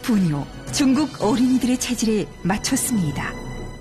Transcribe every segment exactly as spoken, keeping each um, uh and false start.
분요, 중국 어린이들의 체질에 맞췄습니다.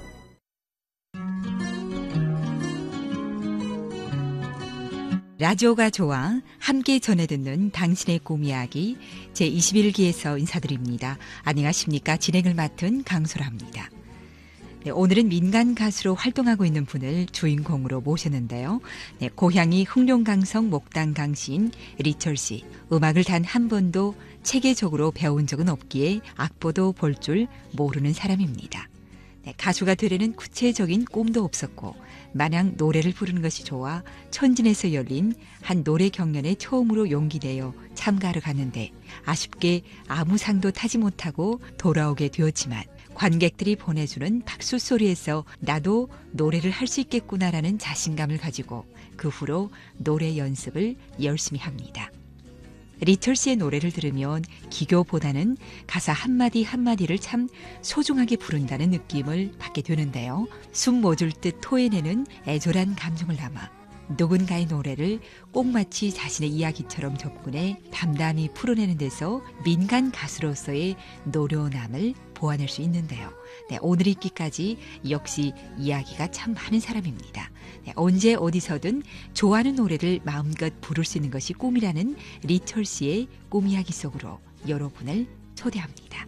라디오가 좋아 함께 전해 듣는 당신의 꿈 이야기 제이십일 기에서 인사드립니다. 안녕하십니까? 진행을 맡은 강소라입니다. 네, 오늘은 민간 가수로 활동하고 있는 분을 주인공으로 모셨는데요. 네, 고향이 흑룡강성 목당 강시인 리철 씨. 음악을 단 한 번도 체계적으로 배운 적은 없기에 악보도 볼 줄 모르는 사람입니다. 네, 가수가 되려는 구체적인 꿈도 없었고 마냥 노래를 부르는 것이 좋아 천진에서 열린 한 노래 경연에 처음으로 용기 내어 참가를 갔는데 아쉽게 아무 상도 타지 못하고 돌아오게 되었지만 관객들이 보내주는 박수 소리에서 나도 노래를 할 수 있겠구나라는 자신감을 가지고 그 후로 노래 연습을 열심히 합니다. 리철 씨의 노래를 들으면 기교보다는 가사 한마디 한마디를 참 소중하게 부른다는 느낌을 받게 되는데요. 숨 멎을 듯 토해내는 애절한 감정을 담아 누군가의 노래를 꼭 마치 자신의 이야기처럼 접근해 담담히 풀어내는 데서 민간 가수로서의 노련함을 보완할 수 있는데요. 네, 오늘 있기까지 역시 이야기가 참 많은 사람입니다. 네, 언제 어디서든 좋아하는 노래를 마음껏 부를 수 있는 것이 꿈이라는 리철 씨의 꿈 이야기 속으로 여러분을 초대합니다.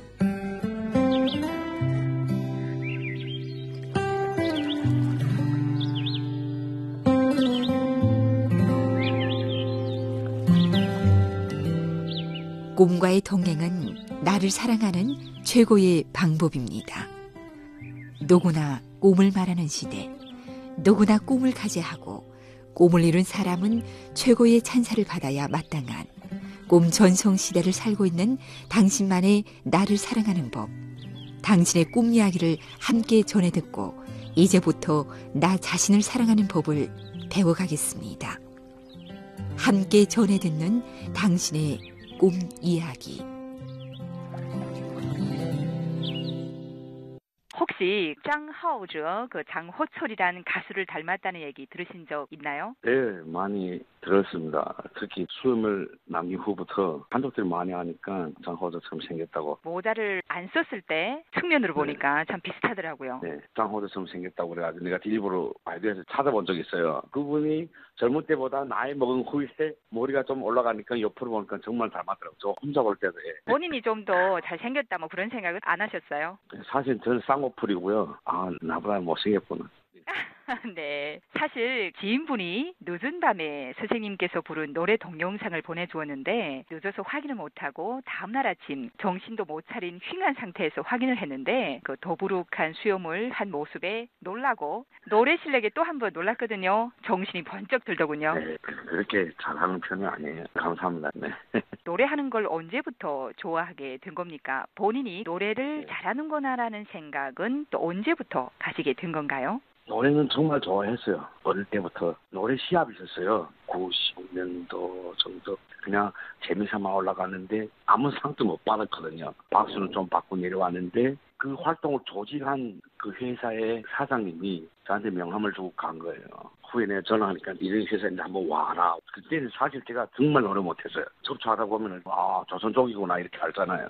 꿈과의 동행은 나를 사랑하는 최고의 방법입니다. 누구나 꿈을 말하는 시대, 누구나 꿈을 가져야 하고 꿈을 이룬 사람은 최고의 찬사를 받아야 마땅한 꿈 전성 시대를 살고 있는 당신만의 나를 사랑하는 법. 당신의 꿈 이야기를 함께 전해 듣고 이제부터 나 자신을 사랑하는 법을 배워가겠습니다. 함께 전해 듣는 당신의 꿈 이야기. 혹시 장하오저 그 장호철이라는 가수를 닮았다는 얘기 들으신 적 있나요? 네, 많이 들었습니다. 특히 수염을 남긴 후부터 한독들이 많이 하니까 장호철처럼 생겼다고. 모자를 안 썼을 때 측면으로 보니까 네. 참 비슷하더라고요. 네, 장호철처럼 생겼다고 그래가지고 내가 일부러 발견해서 찾아본 적이 있어요. 그분이 젊을 때보다 나이 먹은 후에 머리가 좀 올라가니까 옆으로 보니까 정말 닮았더라고요. 저 혼자 볼 때도. 예. 본인이 좀 더 잘생겼다 뭐 그런 생각은 안 하셨어요? 사실 저는 쌍꺼풀이고요. 아, 나보다 못생겼구나. 네. 사실 지인분이 늦은 밤에 선생님께서 부른 노래 동영상을 보내주었는데 늦어서 확인을 못하고 다음날 아침 정신도 못 차린 휑한 상태에서 확인을 했는데 그 더부룩한 수염을 한 모습에 놀라고 노래 실력에 또 한 번 놀랐거든요. 정신이 번쩍 들더군요. 네, 그렇게 잘하는 편이 아니에요. 감사합니다. 네. 노래하는 걸 언제부터 좋아하게 된 겁니까? 본인이 노래를 네. 잘하는구나라는 생각은 또 언제부터 가지게 된 건가요? 노래는 정말 좋아했어요. 어릴 때부터 노래 시합이 있었어요. 구십 년도 정도 그냥 재미삼아 올라갔는데 아무 상도 못 받았거든요. 박수는 좀 받고 내려왔는데 그 활동을 조직한 그 회사의 사장님이 저한테 명함을 주고 간 거예요. 후에 내가 전화하니까 이런 회사인데 한번 와라. 그때는 사실 제가 정말 노래 못했어요. 접촉하다 보면은 아 조선족이구나 이렇게 알잖아요.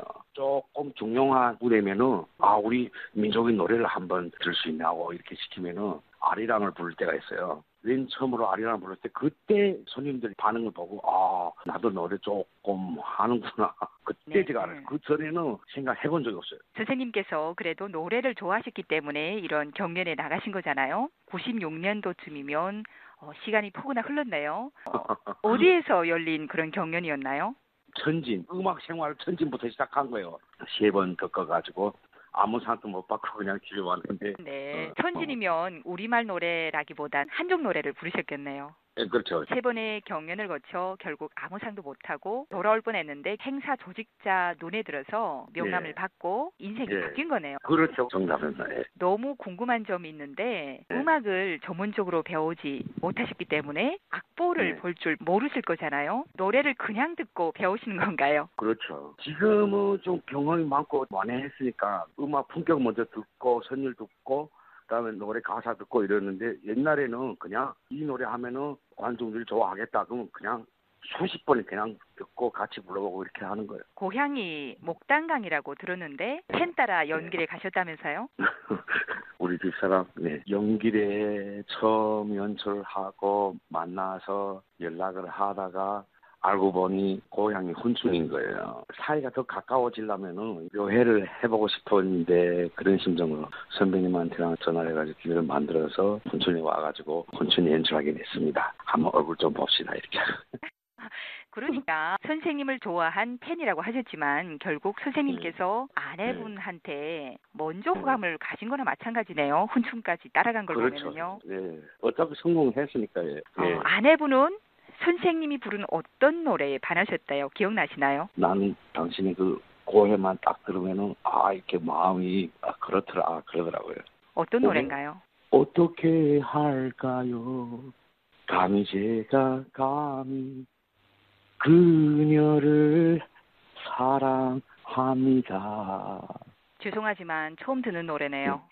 조금 중요한 무대면은 아 우리 민족의 노래를 한번 들을 수 있냐고 이렇게 시키면은 아리랑을 부를 때가 있어요. 맨 처음으로 아리랑을 부를 때 그때 손님들이 반응을 보고 아 나도 노래 조금 하는구나. 그때 네. 제가 알았어요. 그 전에는 생각해본 적이 없어요. 선생님께서 그래도 노래를 좋아하셨기 때문에 이런 경연에 나가신 거잖아요. 구십육 년도쯤이면 어, 시간이 포근하 흘렀네요. 어, 어디에서 열린 그런 경연이었나요? 천진, 음악 생활 천진부터 시작한 거예요. 세 번 겪어가지고 아무 상도 못 받고 그냥 집에 왔는데. 네, 어, 천진이면 우리말 노래라기보단 한족 노래를 부르셨겠네요. 네, 그렇죠. 세 번의 경연을 거쳐 결국 아무 상도 못하고 돌아올 뻔했는데 행사 조직자 눈에 들어서 명함을 예. 받고 인생이 예. 바뀐 거네요. 그렇죠. 정답은. 예. 너무 궁금한 점이 있는데 네. 음악을 전문적으로 배우지 못하셨기 때문에 악보를 네. 볼 줄 모르실 거잖아요. 노래를 그냥 듣고 배우시는 건가요? 그렇죠. 지금은 좀 경험이 많고 많이 했으니까 음악 품격 먼저 듣고 선율 듣고 그다음에 노래 가사 듣고 이러는데 옛날에는 그냥 이 노래 하면은 관중들이 좋아하겠다 그러면 그냥 수십 번을 그냥 듣고 같이 불러보고 이렇게 하는 거예요. 고향이 목단강이라고 들었는데 팬 따라 연길에 가셨다면서요? 우리 집사람 네. 연길에 처음 연출하고 만나서 연락을 하다가 알고 보니 고향이 훈춘인 거예요. 사이가 더 가까워지려면은 묘회를 해보고 싶었는데 그런 심정으로 선배님한테랑 전화를 해가지고 기회를 만들어서 훈춘에 와가지고 훈춘에 연출하게 됐습니다. 한번 얼굴 좀 봅시다 이렇게. 그러니까 선생님을 좋아한 팬이라고 하셨지만 결국 선생님께서 아내분한테 먼저 호감을 가진 거나 마찬가지네요. 훈춘까지 따라간 걸 그렇죠. 보면은요. 네. 어차피 성공했으니까요. 네. 어, 아내분은 선생님이 부른 어떤 노래에 반하셨대요? 기억나시나요? 나는 당신의 그 고해만 딱 들으면은 아 이렇게 마음이 아 그렇더라 아, 그러더라고요. 어떤 노래인가요? 어떻게 할까요? 감히 제가 감히 그녀를 사랑합니다. 죄송하지만 처음 듣는 노래네요.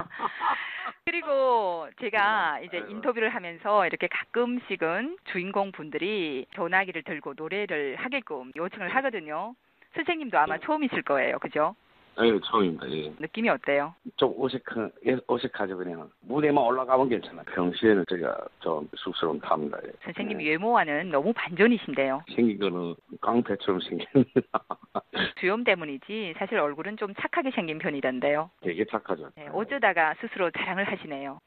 그리고 제가 이제 인터뷰를 하면서 이렇게 가끔씩은 주인공 분들이 전화기를 들고 노래를 하게끔 요청을 하거든요. 선생님도 아마 처음이실 거예요. 그죠? 네, 처음입니다. 예. 느낌이 어때요? 좀 어색한, 예, 어색하죠, 그냥. 무대만 올라가면 괜찮아요. 평소에는 제가 좀 쑥스러움 탑니다. 예. 선생님 예. 외모와는 너무 반전이신데요. 생긴 거는 깡패처럼 생겼는데. 주염 때문이지 사실 얼굴은 좀 착하게 생긴 편이던데요. 되게 착하죠. 네, 어쩌다가 스스로 자랑을 하시네요.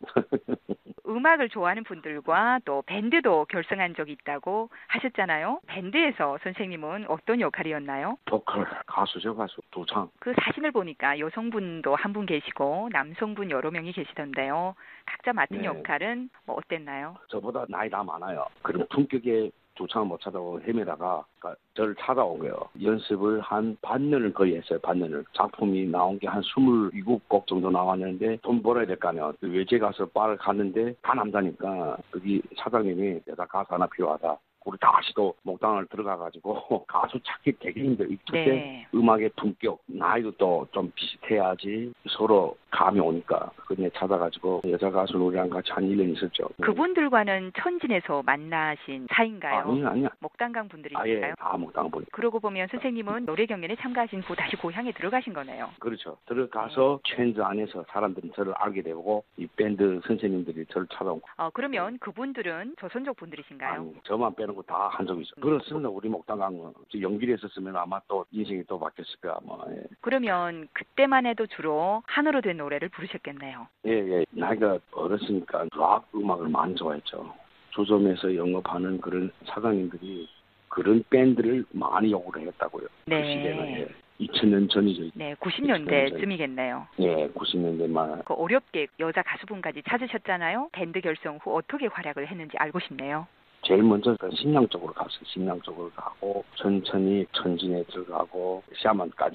음악을 좋아하는 분들과 또 밴드도 결성한 적이 있다고 하셨잖아요. 밴드에서 선생님은 어떤 역할이었나요? 보컬, 가수죠, 가수. 도창. 그 사진을 보니까 여성분도 한 분 계시고 남성분 여러 명이 계시던데요. 각자 맡은 네. 역할은 뭐 어땠나요? 저보다 나이 다 많아요. 그런 품격의 조창을 못 찾아오고 헤매다가 그러니까 저를 찾아온 거예요. 연습을 한 반년을 거의 했어요. 반년을. 작품이 나온 게 한 스물일곱 곡 정도 나왔는데 돈 벌어야 될 거 아니야. 외제 가서 바를 갔는데 다 남자니까 여기 사장님이 여자 가수 하나 필요하다. 우리 다시 또 목당을 들어가가지고 가수 찾기 되게 힘들어. 그때 네. 음악의 품격, 나이도 또 좀 비슷해야지 서로 감이 오니까 그냥 찾아가지고 여자 가수는 우리랑 같이 한 일 년 있었죠. 그분들과는 천진에서 만나신 사이인가요? 아니 아니야. 목단강 분들이신가요? 아예 다 목당 분. 그러고 보면 선생님은 노래 경연에 참가하신 후 다시 고향에 들어가신 거네요. 그렇죠. 들어가서 tren드 안에서 사람들이 저를 알게 되고 이 밴드 선생님들이 저를 찾아오고. 어, 그러면 그분들은 조선족 분들이신가요? 아니, 저만 빼는 거 다 한 적이 있어. 그렇습니다. 우리 목당 강은 연길에 있었으면 아마 또 인생이 또 바뀌었을 거야. 아마. 예. 그러면 그때만 해도 주로 한으로 된 노래를 부르셨겠네요. 예, 예. 나이가 어렸으니까 락 음악을 많이 좋아했죠. 조점에서 영업하는 그런 사장님들이 그런 밴드를 많이 요구를 했다고요. 네. 그 시대는 예. 이천 년 전이죠. 네, 구십 년대쯤이겠네요. 예, 구십 년대 말. 그 어렵게 여자 가수분까지 찾으셨잖아요. 밴드 결성 후 어떻게 활약을 했는지 알고 싶네요. 제일 먼저 신랑 쪽으로 갔어요. 신랑 쪽으로 가고 천천히 천진에 들어가고 샤먼까지.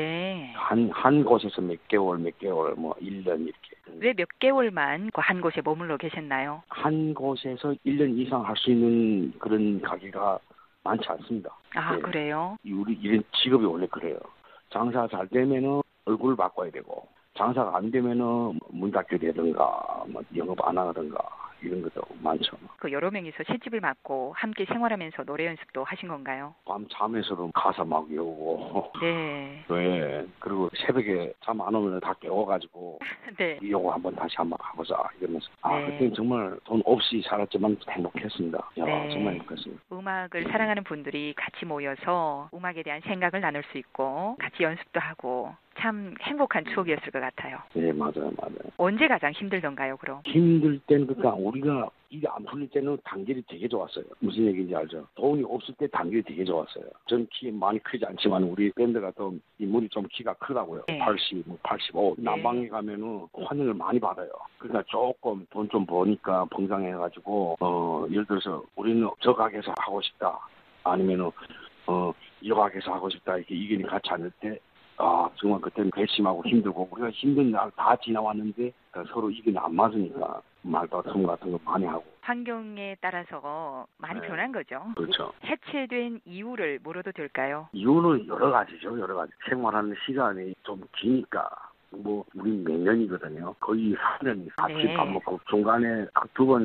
네. 한, 한 곳에서 몇 개월, 몇 개월, 뭐 일 년 이렇게. 왜 몇 개월만 그 한 곳에 머물러 계셨나요? 한 곳에서 일 년 이상 할 수 있는 그런 가게가 많지 않습니다. 아, 네. 그래요? 우리 이런 직업이 원래 그래요. 장사 잘 되면은 얼굴을 바꿔야 되고, 장사가 안 되면은 문 닫게 되든가, 뭐 영업 안 하든가. 이런 것도 많죠. 그 여러 명이서 횟집을 맡고 함께 생활하면서 노래 연습도 하신 건가요? 밤 잠에서도 가사 막 외우고. 네. 네. 그리고 새벽에 잠 안 오면 다 깨워가지고. 네. 이거 한번 다시 한번 가보자 이러면서. 아 네. 그때는 정말 돈 없이 살았지만 행복했습니다. 야, 네. 정말 행복했습니다. 음악을 사랑하는 분들이 같이 모여서 음악에 대한 생각을 나눌 수 있고 같이 연습도 하고 참 행복한 추억이었을 것 같아요. 네, 맞아요, 맞아요. 언제 가장 힘들던가요, 그럼? 힘들 때는 그러니까 우리가 일이 안 풀릴 때는 단결이 되게 좋았어요. 무슨 얘기인지 알죠? 돈이 없을 때 단결이 되게 좋았어요. 전 키 많이 크지 않지만 우리 밴드가 또 인물이 좀 키가 크다고요. 네. 팔십, 팔십오. 네. 난방에 가면은 환영을 많이 받아요. 그러니까 조금 돈 좀 버니까 봉장해가지고 어 예를 들어서 우리는 저 가게에서 하고 싶다. 아니면은 어 이 가게에서 하고 싶다. 이렇게 의견이 같이 않을 때. 아, 정말 그때는 괘씸하고 힘들고, 우리가 힘든 날 다 지나왔는데, 서로 이게 안 맞으니까, 말다툼 같은 거 많이 하고. 환경에 따라서 많이 네. 변한 거죠. 그렇죠. 해체된 이유를 물어도 될까요? 이유는 여러 가지죠, 여러 가지. 생활하는 시간이 좀 기니까, 뭐, 우리 몇 년이거든요. 거의 사 년 같이 네. 밥 먹고, 중간에 두 번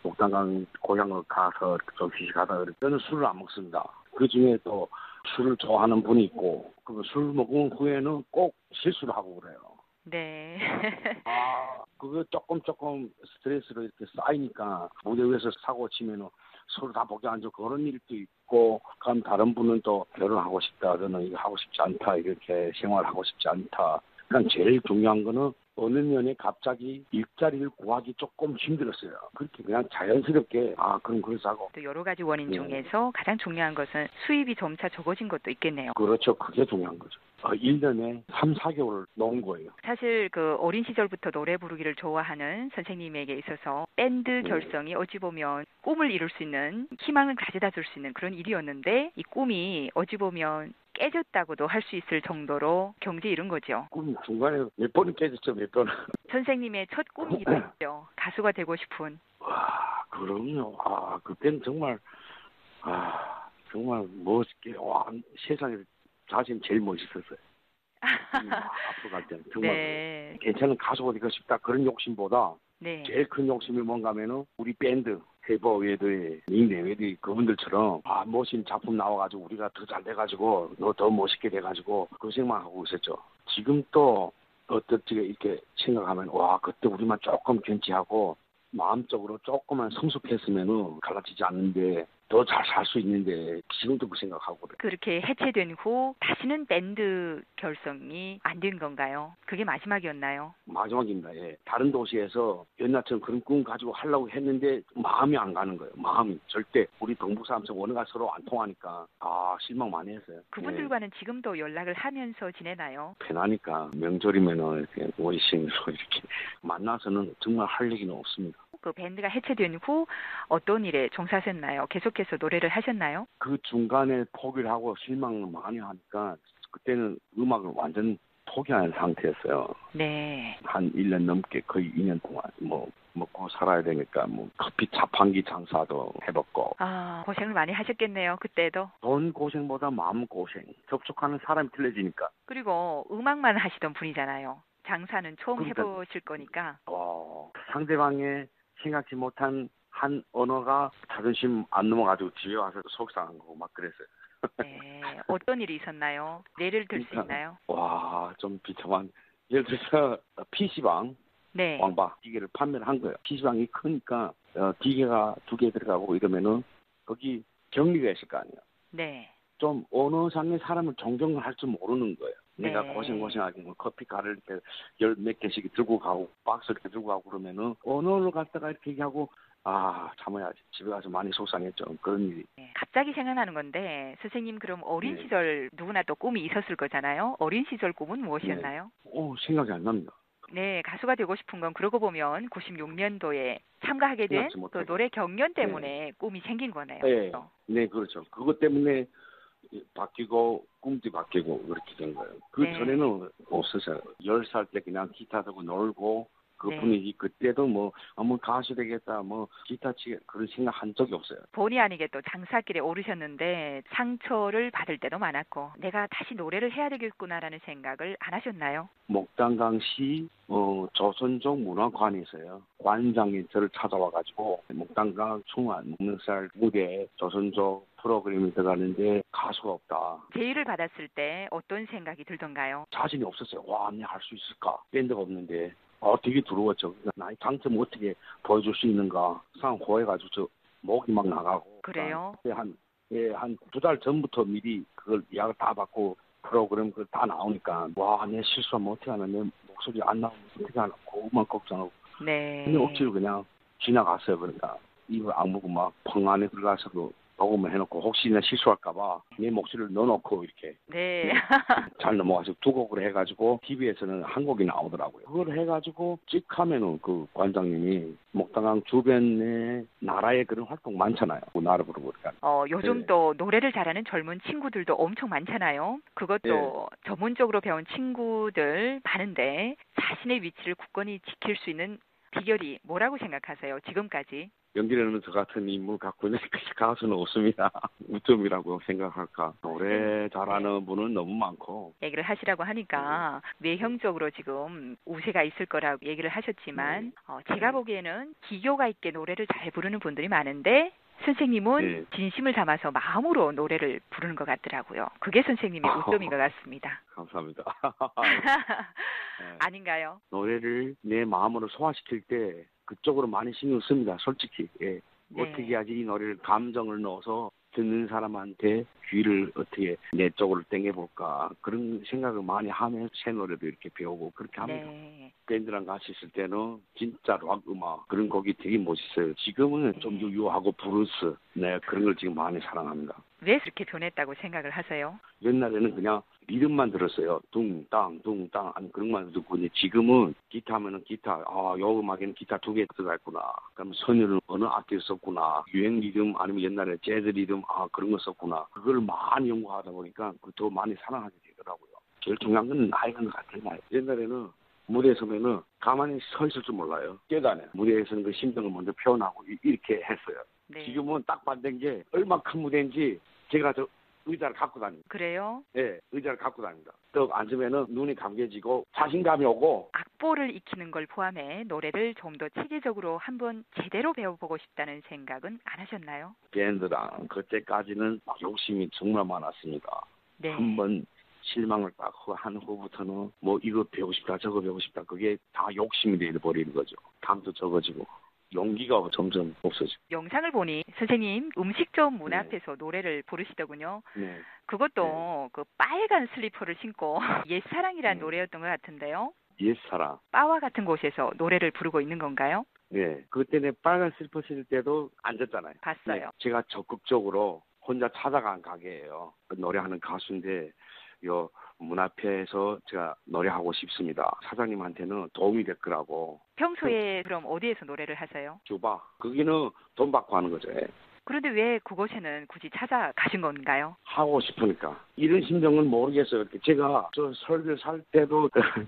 목단강 고향을 가서 좀 휴식하다. 저는 술을 안 먹습니다. 그 중에 또 술을 좋아하는 분이 있고, 그 술 먹은 후에는 꼭 실수를 하고 그래요. 네. 아, 그거 조금 조금 스트레스로 이렇게 쌓이니까 무대 위에서 사고 치면은 서로 다 보기 안 좋고 그런 일도 있고, 그럼 다른 분은 또 결혼하고 싶다, 저는 이거 하고 싶지 않다, 이렇게 생활하고 싶지 않다. 그러니까 제일 중요한 거는 어느 년에 갑자기 일자리를 구하기 조금 힘들었어요. 그렇게 그냥 자연스럽게 아 그럼 그래서 하고. 또 여러 가지 원인 네. 중에서 가장 중요한 것은 수입이 점차 적어진 것도 있겠네요. 그렇죠. 그게 중요한 거죠. 어, 일 년에 삼, 사 개월 놓은 거예요. 사실 그 어린 시절부터 노래 부르기를 좋아하는 선생님에게 있어서 밴드 결성이 어찌 보면 꿈을 이룰 수 있는, 희망을 가져다 줄 수 있는 그런 일이었는데, 이 꿈이 어찌 보면 깨졌다고도 할 수 있을 정도로 경지에 이른 거죠. 꿈 중간에 몇 번은 깨졌죠, 몇 번은. 선생님의 첫 꿈이기도 했죠. 가수가 되고 싶은. 와, 그럼요. 아, 그때는 정말, 아, 정말 멋있게, 와, 세상에 자신 제일 멋있었어요. 음, 앞으로 갈 때는 정말 네. 괜찮은 가수가 되고 싶다 그런 욕심보다 네. 제일 큰 욕심이 뭔가 하면은 우리 밴드 해버 외도의 닉네 외도의 그분들처럼 아 멋진 작품 나와가지고 우리가 더 잘 돼가지고 너 더 멋있게 돼가지고 그 생각만 하고 있었죠. 지금 또 어떻게 이렇게 생각하면 와 그때 우리만 조금 견지하고 마음적으로 조금만 성숙했으면은 갈라지지 않는데 더 잘 살 수 있는데 지금도 그 생각하고 그래. 그렇게 해체된 후 다시는 밴드 결성이 안 된 건가요? 그게 마지막이었나요? 마지막입니다. 예. 다른 도시에서 옛날처럼 그런 꿈 가지고 하려고 했는데 마음이 안 가는 거예요. 마음이 절대 우리 동부 사람처럼 원어가 서로 안 통하니까 아 실망 많이 했어요. 그분들과는 예. 지금도 연락을 하면서 지내나요? 편하니까 명절이면은 이렇게 원신으로 이렇게 만나서는 정말 할 얘기는 없습니다. 그 밴드가 해체된 후 어떤 일에 종사하셨나요? 계속해서 노래를 하셨나요? 그 중간에 포기를 하고 실망을 많이 하니까 그때는 음악을 완전 포기한 상태였어요. 네. 한 일 년 넘게 거의 이 년 동안 뭐 먹고 살아야 되니까 뭐 커피 자판기 장사도 해봤고. 아 고생을 많이 하셨겠네요. 그때도. 돈 고생보다 마음 고생. 접촉하는 사람이 틀려지니까. 그리고 음악만 하시던 분이잖아요. 장사는 처음 그러니까, 해보실 거니까. 와, 상대방의 생각지 못한 한 언어가 자존심 안 넘어가지고 집에 와서 속상한 거고 막 그랬어요. 네. 어떤 일이 있었나요? 예를 들 수 그러니까, 있나요? 와, 좀 비참한. 예를 들어서 피시방, 네. 왕바 기계를 판매를 한 거예요. 피시방이 크니까 어, 기계가 두 개 들어가고 이러면은 거기 격리가 있을 거 아니에요. 네. 좀 언어상의 사람을 존경을 할 줄 모르는 거예요. 내가 네. 고생고생하게 뭐 커피 가를 때 열 몇 개씩 들고 가고 박스 이렇게 들고 가고 그러면은 언어를 갖다가 이렇게 얘기하고 아 참아야지. 집에 가서 많이 속상했죠. 그런 일이. 네. 갑자기 생각나는 건데 선생님 그럼 어린 네. 시절 누구나 또 꿈이 있었을 거잖아요. 어린 시절 꿈은 무엇이었나요? 네. 오 생각이 안 납니다. 네, 가수가 되고 싶은 건 그러고 보면 구십육 년도에 참가하게 된 그 노래 경연 때문에 네. 꿈이 생긴 거네요. 네. 네, 그렇죠. 그것 때문에 바뀌고 꿈도 바뀌고 그렇게 된 거예요. 그 네. 전에는 없었어요. 열 살 때 그냥 기타 들고 놀고 그 네. 분위기 그때도 뭐, 아, 뭐 가수 되겠다 뭐 기타 치게 그런 생각 한 적이 없어요. 본의 아니게 또 장사길에 오르셨는데 상처를 받을 때도 많았고 내가 다시 노래를 해야 되겠구나라는 생각을 안 하셨나요? 목단강시 어, 조선족 문화관에서요. 관장이 저를 찾아와가지고 목단강 충안 먹는살 무대에 조선족 프로그램이 들어가는데 가수가 없다. 제의를 받았을 때 어떤 생각이 들던가요? 자신이 없었어요. 와, 내가 할 수 있을까? 밴드가 없는데. 어, 되게 두려웠죠. 나의 장점 어떻게 보여줄 수 있는가. 상황 호해가지고 저 목이 막 나가고. 그래요? 한, 예, 한 두 달 전부터 미리 그걸 예약을 다 받고 프로그램 그걸 다 나오니까 와, 내 실수하면 어떻게 하나. 내 목소리 안 나오면 어떻게 하나. 그것만 걱정하고. 네. 근데 억지로 그냥 지나갔어요. 그러니까. 입을 악물고 막 방 안에 들어가서 그 녹음을 해놓고 혹시나 실수할까봐 내 목소리를 넣어놓고 이렇게 네. 잘 넘어가서 두 곡을 해가지고 티비에서는 한 곡이 나오더라고요. 그걸 해가지고 찍 하면은 그 관장님이 목당강 주변에 나라에 그런 활동 많잖아요. 그 나라 부르고 그러니까. 어, 요즘 네. 또 노래를 잘하는 젊은 친구들도 엄청 많잖아요. 그것도 네. 전문적으로 배운 친구들 많은데 자신의 위치를 굳건히 지킬 수 있는 비결이 뭐라고 생각하세요? 지금까지? 연기라는 저 같은 인물 갖고 있는 가수는 없습니다. 우점이라고 생각할까. 노래 잘하는 분은 너무 많고. 얘기를 하시라고 하니까 외형적으로 지금 우세가 있을 거라고 얘기를 하셨지만 어, 제가 보기에는 기교가 있게 노래를 잘 부르는 분들이 많은데 선생님은 네. 진심을 담아서 마음으로 노래를 부르는 것 같더라고요. 그게 선생님의 우점인 것 같습니다. 감사합니다. 네. 아닌가요? 노래를 내 마음으로 소화시킬 때 그쪽으로 많이 신경 씁니다. 솔직히. 예. 네. 어떻게 해야지 이 노래를 감정을 넣어서 듣는 사람한테 귀를 어떻게 내 쪽으로 땡겨볼까 그런 생각을 많이 하면서 새 노래도 이렇게 배우고 그렇게 합니다. 네. 밴드랑 같이 있을 때는 진짜 락 음악 그런 곡이 되게 멋있어요. 지금은 좀 네. 유효하고 브루스 네 그런 걸 지금 많이 사랑합니다. 왜 그렇게 변했다고 생각을 하세요? 옛날에는 그냥 리듬만 들었어요. 둥땅 둥땅 아니 그런 것만 듣고 이제 지금은 기타 하면은 기타 아요 음악에는 기타 두 개 들어가 있구나. 그럼 선율은 어느 악기를 썼구나. 유행 리듬 아니면 옛날에 재즈 리듬 아 그런 거 썼구나. 그걸 많이 연구하다 보니까 더 많이 사랑하게 되더라고요. 제일 중요한 건 나이가 것 같아요. 옛날에는 무대에 서면은 가만히 서 있을 줄 몰라요. 깨달아요. 무대에서는 그 심정을 먼저 표현하고 이렇게 했어요. 네. 지금은 딱 반대인 게 얼마 큰 무대인지 제가 저 의자를 갖고 다닙니다. 그래요? 네, 의자를 갖고 다닙니다. 또 앉으면은 눈이 감겨지고 자신감이 오고. 악보를 익히는 걸 포함해 노래를 좀 더 체계적으로 한번 제대로 배워보고 싶다는 생각은 안 하셨나요? 밴드랑 그때까지는 욕심이 정말 많았습니다. 네. 한번 실망을 딱 한 후부터는 뭐 이거 배우고 싶다 저거 배우고 싶다 그게 다 욕심이 돼버리는 거죠. 감도 적어지고 용기가 점점 없어지고. 영상을 보니 선생님 음식점 문 네. 앞에서 노래를 부르시더군요. 네. 그것도 그 빨간 슬리퍼를 신고 옛사랑이란 네. 노래였던 것 같은데요. 옛사랑. 바와 같은 곳에서 노래를 부르고 있는 건가요? 네. 그때는 빨간 슬리퍼 신을 때도 앉았잖아요. 봤어요. 네. 제가 적극적으로 혼자 찾아간 가게예요. 노래하는 가수인데 요 문 앞에서 제가 노래하고 싶습니다. 사장님한테는 도움이 될 거라고. 평소에 그럼 어디에서 노래를 하세요? 줘봐. 거기는 돈 받고 하는 거죠. 예. 그런데 왜 그곳에는 굳이 찾아가신 건가요? 하고 싶으니까. 이런 심정은 모르겠어요. 제가 저 설교 살 때도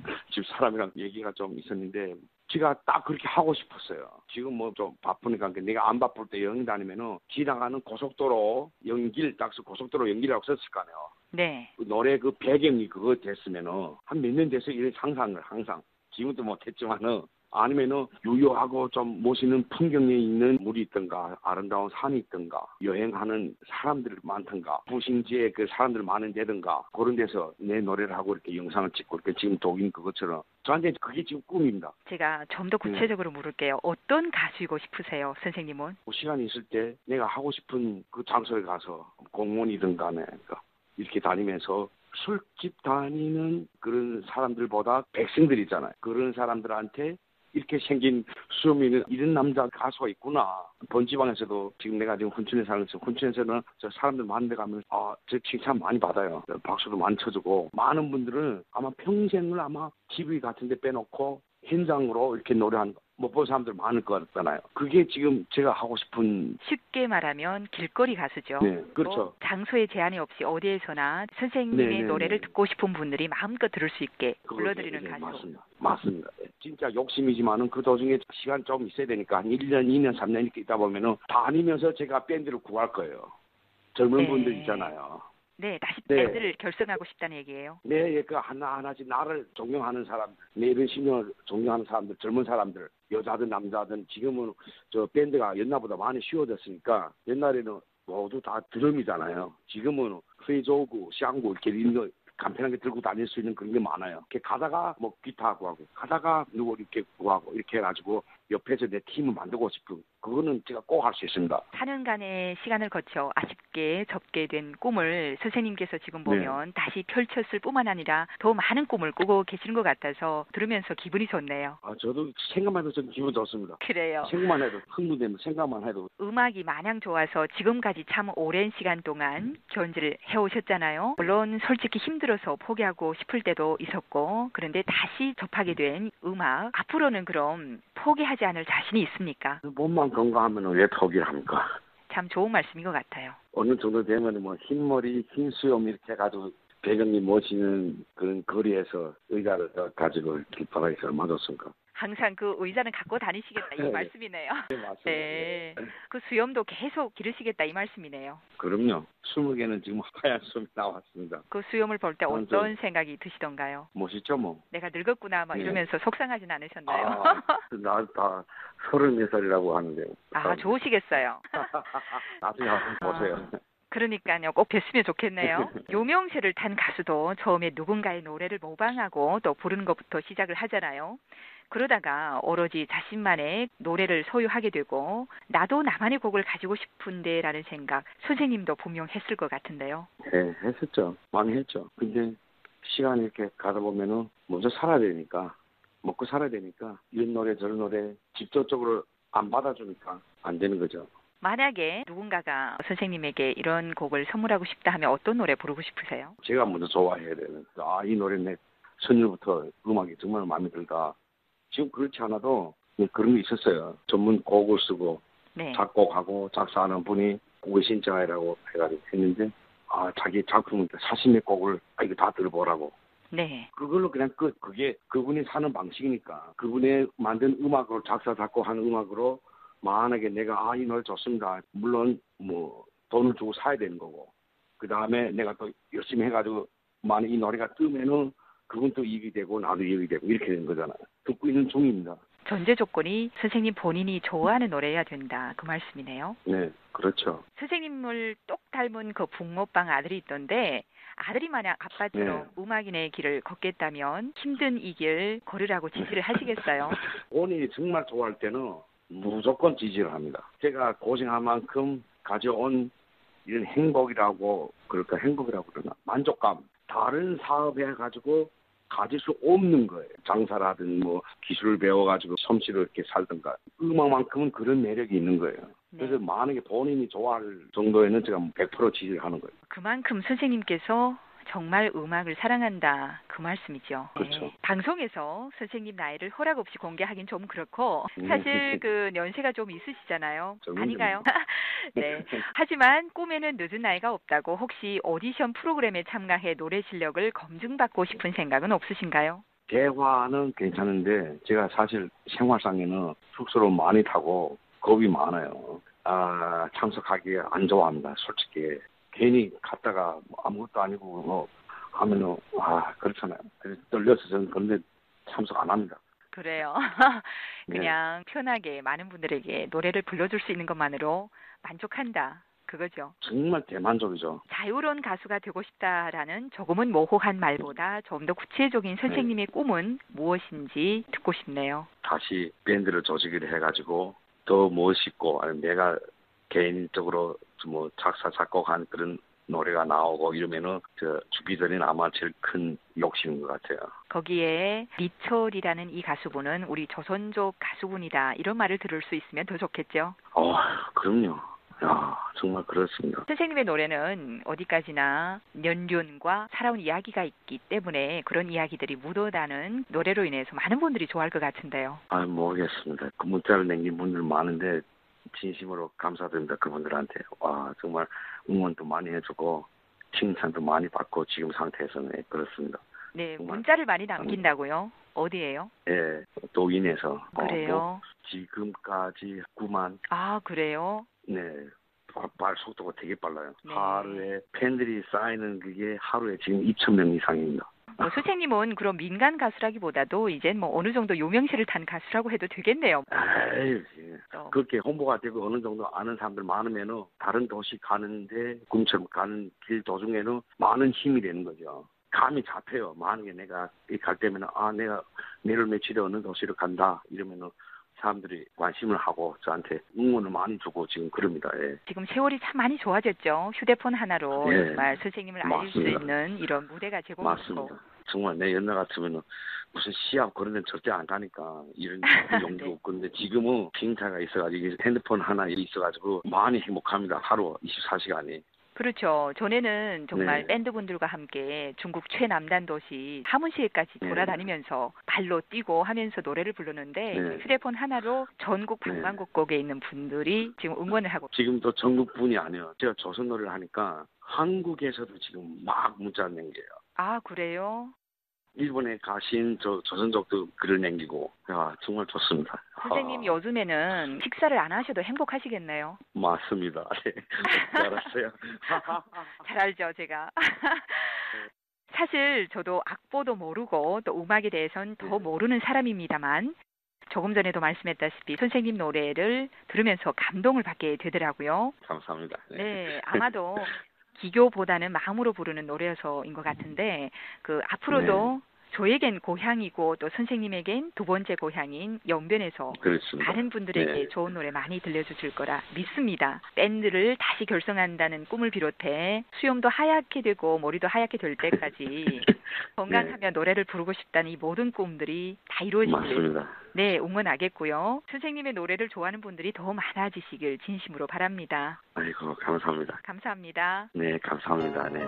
집 사람이랑 얘기가 좀 있었는데 제가 딱 그렇게 하고 싶었어요. 지금 뭐 좀 바쁘니까 내가 안 바쁠 때 여행 다니면은 지나가는 고속도로 연길 딱 고속도로 연길이라고 썼을 거 아니에요. 네. 그 노래 그 배경이 그거 됐으면은 한 몇 년 돼서 이런 상상을 항상 지금도 못했지만은 아니면은 유효하고 좀 멋있는 풍경에 있는 물이 있던가 아름다운 산이 있던가 여행하는 사람들 많던가 부신지에 그 사람들 많은 데든가 그런 데서 내 노래를 하고 이렇게 영상을 찍고 이렇게 지금 독인 그것처럼 저한테 그게 지금 꿈입니다. 제가 좀 더 구체적으로 물을게요. 어떤 가수이고 싶으세요, 선생님은? 뭐 시간이 있을 때 내가 하고 싶은 그 장소에 가서 공원이든 간에 그러니까 이렇게 다니면서 술집 다니는 그런 사람들보다 백성들 있잖아요. 그런 사람들한테 이렇게 생긴 수염이 있는 이런 남자 가수가 있구나. 본지방에서도 지금 내가 지금 훈천에 살면서 훈천에서는 저 사람들 많은 데 가면 아, 저 칭찬 많이 받아요. 박수도 많이 쳐주고 많은 분들은 아마 평생을 아마 티비 같은 데 빼놓고 현장으로 이렇게 노래하는 거 못 본 사람들 많을 것 같잖아요. 그게 지금 제가 하고 싶은 쉽게 말하면 길거리 가수죠. 네, 그렇죠. 뭐 장소에 제한이 없이 어디에서나 선생님의 네, 네, 노래를 네. 듣고 싶은 분들이 마음껏 들을 수 있게 그거, 불러드리는 네, 가수. 맞습니다. 맞습니다. 네. 진짜 욕심이지만은 그 도중에 시간 좀 있어야 되니까 한 일 년, 이 년, 삼 년 이렇게 있다 보면은 다니면서 제가 밴드를 구할 거예요. 젊은 네. 분들 있잖아요. 네, 다시 네. 밴드를 결성하고 싶다는 얘기예요. 네, 그 하나하나씩 나를 존경하는 사람들, 내 이런 신경을 존경하는 사람들, 젊은 사람들, 여자든 남자든 지금은 저 밴드가 옛날보다 많이 쉬워졌으니까 옛날에는 모두 다 드럼이잖아요. 지금은 회조구, 샹구 이렇게 있는 거 간편하게 들고 다닐 수 있는 그런 게 많아요. 이렇게 가다가 뭐 기타 구하고, 가다가 누구 이렇게 구하고 이렇게 해가지고 옆에서 내 팀을 만들고 싶은 그거는 제가 꼭 할 수 있습니다. 사 년간의 시간을 거쳐 아쉽게 접게 된 꿈을 선생님께서 지금 보면 네. 다시 펼쳤을 뿐만 아니라 더 많은 꿈을 꾸고 계시는 것 같아서 들으면서 기분이 좋네요. 아, 저도 생각만 해도 좀 기분 좋습니다. 그래요. 생각만 해도 흥분되면 생각만 해도. 음악이 마냥 좋아서 지금까지 참 오랜 시간 동안 견지를 해오셨잖아요. 물론 솔직히 힘들어서 포기하고 싶을 때도 있었고 그런데 다시 접하게 된 음악 앞으로는 그럼 포기하지 않을 자신이 있습니까? 몸만 건강하면 왜 포기를 합니까? 참 좋은 말씀인 것 같아요. 어느 정도 되면 뭐 흰머리, 흰 수염 이렇게 해가지고 대장님 모시는 그런 거리에서 의자를 가지고 길바닥에서 얼마 줬습니까? 항상 그 의자는 갖고 다니시겠다 이 네. 말씀이네요. 네, 맞습니다. 네. 그 수염도 계속 기르시겠다 이 말씀이네요. 그럼요. 스무 개는 지금 하얀 수염이 나왔습니다. 그 수염을 볼 때 저는 어떤 생각이 드시던가요? 멋있죠, 뭐. 내가 늙었구나 막 네. 이러면서 속상하진 않으셨나요? 아, 나다 서른 몇 살이라고 하는데. 아, 좋으시겠어요. 나중에 한번 보세요. 아, 그러니까요. 꼭 뵀으면 좋겠네요. 요명세를 탄 가수도 처음에 누군가의 노래를 모방하고 또 부르는 것부터 시작을 하잖아요. 그러다가 오로지 자신만의 노래를 소유하게 되고 나도 나만의 곡을 가지고 싶은데 라는 생각 선생님도 분명 했을 것 같은데요. 네, 했었죠. 많이 했죠. 근데 시간이 이렇게 가다 보면은 먼저 살아야 되니까, 먹고 살아야 되니까 이런 노래 저런 노래 직접적으로 안 받아주니까 안 되는 거죠. 만약에 누군가가 선생님에게 이런 곡을 선물하고 싶다 하면 어떤 노래 부르고 싶으세요? 제가 먼저 좋아해야 되는, 아, 이 노래 내 선율부터 음악이 정말 마음에 들다. 지금 그렇지 않아도 그런 게 있었어요. 전문 곡을 쓰고 네. 작곡하고 작사하는 분이 곡의 신청이라고 해가지고 했는데, 아, 자기 작품 사십몇 곡을 아, 이거 다 들어보라고. 네. 그걸로 그냥 끝. 그게 그분이 사는 방식이니까. 그분의 만든 음악으로 작사 작곡하는 음악으로 만약에 내가 아, 이 노래 좋습니다. 물론 뭐 돈을 주고 사야 되는 거고. 그 다음에 내가 또 열심히 해가지고 만약 이 노래가 뜨면은 그건 또 이익이 되고 나도 이익이 되고 이렇게 되는 거잖아요. 듣고 있는 중입니다. 전제 조건이 선생님 본인이 좋아하는 노래여야 된다. 그 말씀이네요. 네, 그렇죠. 선생님을 똑 닮은 그 붕어빵 아들이 있던데 아들이 만약 아빠처럼 네. 음악인의 길을 걷겠다면 힘든 이 길 걸으라고 지시를 하시겠어요? 본인이 정말 좋아할 때는 무조건 지지를 합니다. 제가 고생한 만큼 가져온 이런 행복이라고 그럴까 행복이라고 그러나 만족감 다른 사업 해가지고 가질 수 없는 거예요. 장사를 하든 뭐 기술을 배워가지고 솜씨로 이렇게 살든가 음악만큼은 그런 매력이 있는 거예요. 네. 그래서 만약에 본인이 좋아할 정도에는 제가 백 퍼센트 지지를 하는 거예요. 그만큼 선생님께서 정말 음악을 사랑한다 그 말씀이죠. 그렇죠. 네. 방송에서 선생님 나이를 허락 없이 공개하긴 좀 그렇고 사실 그 연세가 좀 있으시잖아요. 젊은 아닌가요? 네. 하지만 꿈에는 늦은 나이가 없다고 혹시 오디션 프로그램에 참가해 노래 실력을 검증받고 싶은 생각은 없으신가요? 대화는 괜찮은데 제가 사실 생활상에는 쑥스러움 많이 타고 겁이 많아요. 아, 참석하기 안 좋아합니다. 솔직히. 괜히 갔다가 뭐 아무것도 아니고 뭐 하면은 아 그렇잖아요. 그래서 떨려서 저는 그런데 참석 안 합니다. 그래요. 그냥 네. 편하게 많은 분들에게 노래를 불러줄 수 있는 것만으로 만족한다. 그거죠. 정말 대만족이죠. 자유로운 가수가 되고 싶다라는 조금은 모호한 말보다 좀 더 구체적인 선생님의 네. 꿈은 무엇인지 듣고 싶네요. 다시 밴드를 조직을 해가지고 더 멋있고 아니면 내가 개인적으로 뭐 작사 작곡한 그런 노래가 나오고 이러면은 저 주피들이 아마 제일 큰 욕심인 것 같아요. 거기에 리철이라는 이 가수분은 우리 조선족 가수분이다 이런 말을 들을 수 있으면 더 좋겠죠. 어, 그럼요. 야, 정말 그렇습니다. 선생님의 노래는 어디까지나 연륜과 살아온 이야기가 있기 때문에 그런 이야기들이 묻어나는 노래로 인해서 많은 분들이 좋아할 것 같은데요. 아, 모르겠습니다. 그 문자를 남긴 분들 많은데 진심으로 감사드립니다. 그분들한테. 와, 정말 응원도 많이 해주고 칭찬도 많이 받고 지금 상태에서는 그렇습니다. 네, 문자를 많이 남긴다고요? 어디에요? 예, 도인에서. 그래요? 어, 뭐 지금까지 구만. 아, 그래요? 네. 말 속도가 되게 빨라요. 네. 하루에 팬들이 쌓이는 그게 하루에 지금 이천 명 이상입니다. 뭐 선생님은 그런 민간 가수라기보다도 이젠 뭐 어느 정도 유명세를 탄 가수라고 해도 되겠네요. 에이, 그렇게 홍보가 되고 어느 정도 아는 사람들 많으면은 다른 도시 가는데 꿈처럼 가는 길 도중에는 많은 힘이 되는 거죠. 감이 잡혀요. 만약에 내가 갈 때면은 아 내가 내일 며칠에 어느 도시로 간다 이러면은 사람들이 관심을 하고 저한테 응원을 많이 주고 지금 그럽니다. 예. 지금 세월이 참 많이 좋아졌죠. 휴대폰 하나로 예. 정말 선생님을 알릴 맞습니다. 수 있는 이런 무대가 제공되고. 맞습니다. 정말 내 옛날 같으면은 무슨 시합 그런 데는 절대 안 가니까 이런 용기가 네. 없고 근데 지금은 킹타가 있어가지고 핸드폰 하나 있어가지고 많이 행복합니다. 하루 이십사 시간이. 그렇죠. 전에는 정말 네. 밴드분들과 함께 중국 최남단 도시 하문시에까지 네. 돌아다니면서 발로 뛰고 하면서 노래를 부르는데 네. 휴대폰 하나로 전국 방방곡곡에 있는 분들이 지금 응원을 하고 지금도 전국뿐이 아니에요. 제가 조선 노래를 하니까 한국에서도 지금 막 문자 낸 게요. 아, 그래요? 일본에 가신 저 조선족도 글을 남기고, 야, 정말 좋습니다. 선생님 아, 요즘에는 식사를 안 하셔도 행복하시겠네요. 맞습니다. 네. 알았어요. 잘 알죠, 제가. 사실 저도 악보도 모르고 또 음악에 대해서는 더 네. 모르는 사람입니다만 조금 전에도 말씀했다시피 선생님 노래를 들으면서 감동을 받게 되더라고요. 감사합니다. 네. 네, 아마도 기교보다는 마음으로 부르는 노래여서인 것 같은데 그 앞으로도 저에겐 고향이고 또 선생님에겐 두 번째 고향인 영변에서 그렇습니다. 많은 분들에게 네. 좋은 노래 많이 들려주실 거라 믿습니다. 밴드를 다시 결성한다는 꿈을 비롯해 수염도 하얗게 되고 머리도 하얗게 될 때까지 건강하며 노래를 부르고 싶다는 이 모든 꿈들이 다 이루어지길 맞습니다. 네, 응원하겠고요. 선생님의 노래를 좋아하는 분들이 더 많아지시길 진심으로 바랍니다. 아이고, 감사합니다. 감사합니다. 네, 감사합니다. 네.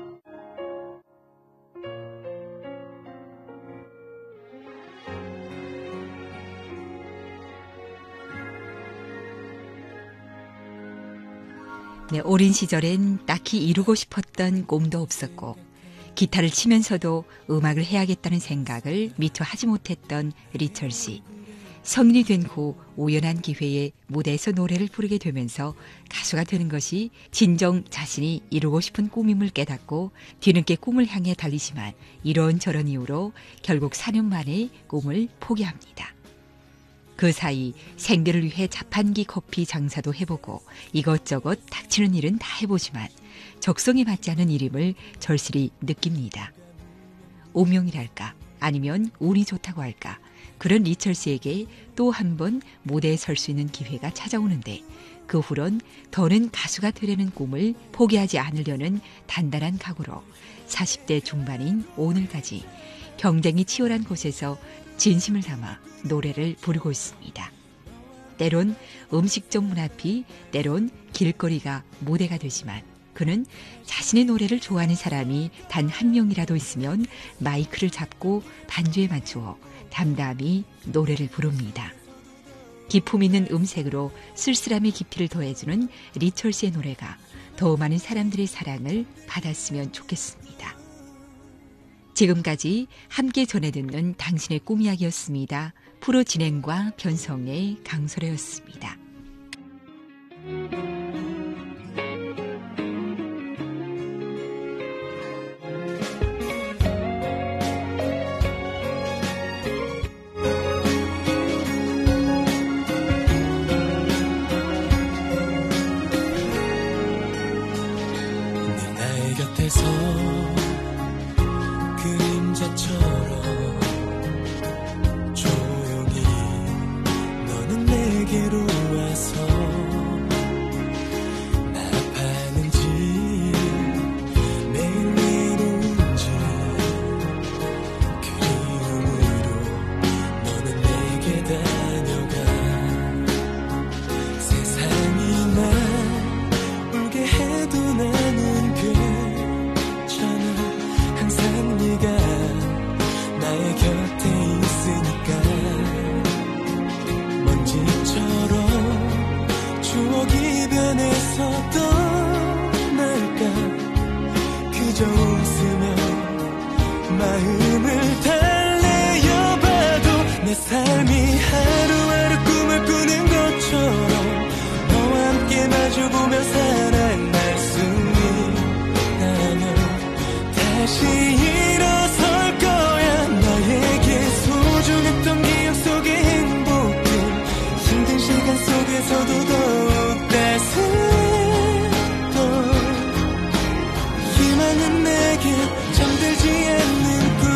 네, 어린 시절엔 딱히 이루고 싶었던 꿈도 없었고 기타를 치면서도 음악을 해야겠다는 생각을 미처 하지 못했던 리철 씨. 성인이 된 후 우연한 기회에 무대에서 노래를 부르게 되면서 가수가 되는 것이 진정 자신이 이루고 싶은 꿈임을 깨닫고 뒤늦게 꿈을 향해 달리지만 이런저런 이유로 결국 사 년 만에 꿈을 포기합니다. 그 사이 생계를 위해 자판기 커피 장사도 해보고 이것저것 닥치는 일은 다 해보지만 적성에 맞지 않은 일임을 절실히 느낍니다. 운명이랄까 아니면 운이 좋다고 할까 그런 리철 씨에게 또 한 번 무대에 설 수 있는 기회가 찾아오는데 그 후론 더는 가수가 되려는 꿈을 포기하지 않으려는 단단한 각오로 사십 대 중반인 오늘까지 경쟁이 치열한 곳에서 진심을 담아 노래를 부르고 있습니다. 때론 음식점 문 앞이 때론 길거리가 무대가 되지만 그는 자신의 노래를 좋아하는 사람이 단 한 명이라도 있으면 마이크를 잡고 반주에 맞추어 담담히 노래를 부릅니다. 기품 있는 음색으로 쓸쓸함의 깊이를 더해주는 리철 씨의 노래가 더 많은 사람들의 사랑을 받았으면 좋겠습니다. 지금까지 함께 전해 듣는 당신의 꿈 이야기였습니다. 프로 진행과 변성의 강소래였습니다. 나의 곁에서 그림자처럼 조용히 너는 내게로 와서 나 아파하는지 매일 외로운지 그리움으로 너는 내게 다녀가 세상이 날 울게 해도 나는 괜찮아 항상 네가 나의 곁에 있으니까 먼지처럼 추억이 변해서 떠날까 그저 웃으며 마음을 달래어봐도 내 삶이 하루하루 꿈을 꾸는 것처럼 너와 함께 마주보며 사랑할 수 있다면 다시 일어설 거야 나에게 소중했던 기억 속의 행복들 힘든 시간 속에서도 더욱 따스했던 희망은 내게 잠들지 않는 꿈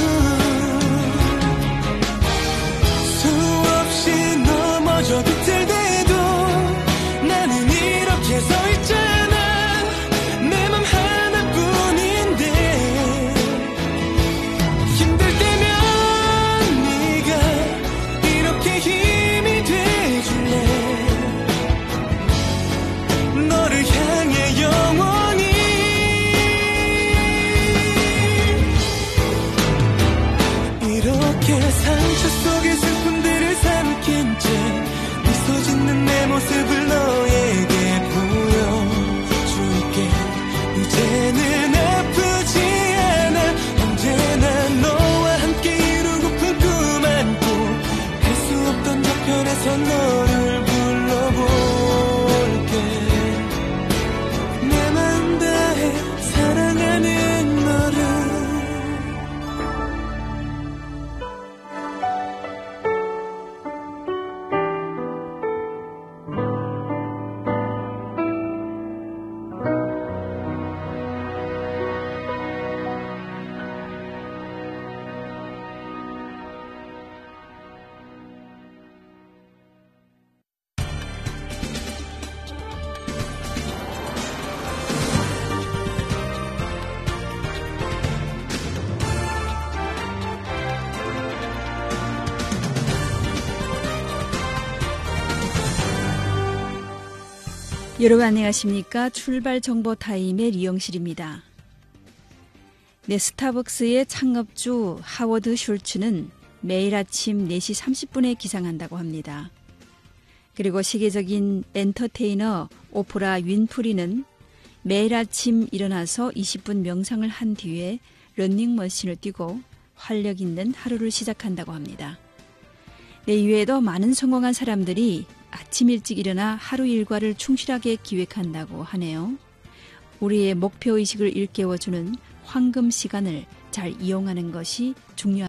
수없이 넘어져 비틀대도 나는 이렇게 서 있잖아 내 맘 하나뿐인데 힘들 때면 네가 이렇게 힘이 돼줄래 너를 향해 영원히 이렇게 상처 속의 슬픔들을 삼킨 채 미소 짓는 내 모습을 너에게 보여줄게 이제는 아프지 않아 여러분 안녕하십니까? 출발 정보 타임의 리영실입니다. 네, 스타벅스의 창업주 하워드 슐츠는 매일 아침 네 시 삼십 분에 기상한다고 합니다. 그리고 세계적인 엔터테이너 오프라 윈프리는 매일 아침 일어나서 이십 분 명상을 한 뒤에 러닝머신을 뛰고 활력 있는 하루를 시작한다고 합니다. 네, 이외에도 많은 성공한 사람들이 아침 일찍 일어나 하루 일과를 충실하게 기획한다고 하네요. 우리의 목표의식을 일깨워주는 황금 시간을 잘 이용하는 것이 중요합니다.